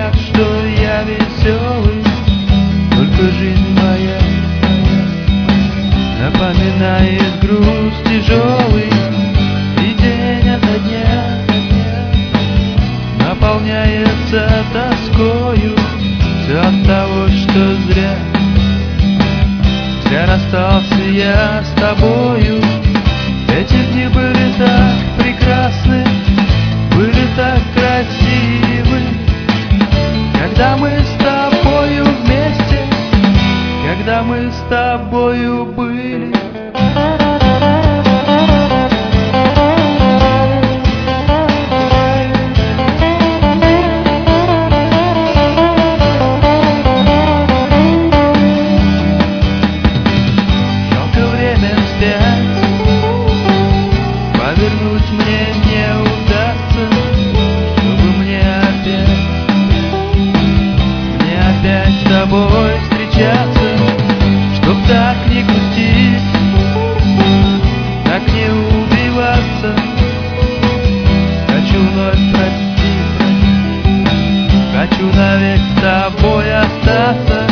говорят, что я веселый, только жизнь моя напоминает груз тяжелый, и день ото дня наполняется тоскою. Все от того, что зря расстался я с тобою. Эти дни были так прекрасны, были так красивы, когда мы с тобою вместе, когда мы с тобою были. Повернуть мне не удастся, чтобы мне опять с тобой встречаться, чтоб так не грустить, так не убиваться. Хочу вновь простить, хочу навек с тобой остаться.